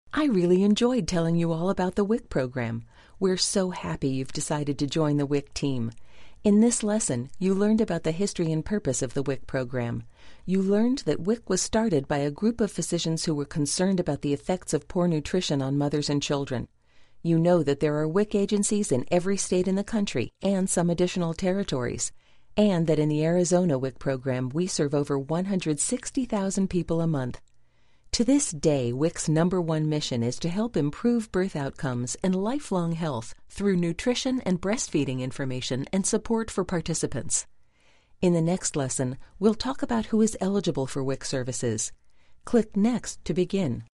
I really enjoyed telling you all about the WIC program. We're so happy you've decided to join the WIC team. In this lesson, you learned about the history and purpose of the WIC program. You learned that WIC was started by a group of physicians who were concerned about the effects of poor nutrition on mothers and children. You know that there are WIC agencies in every state in the country and some additional territories, and that in the Arizona WIC program we serve over 160,000 people a month. To this day, WIC's #1 mission is to help improve birth outcomes and lifelong health through nutrition and breastfeeding information and support for participants. In the next lesson, we'll talk about who is eligible for WIC services. Click Next to begin.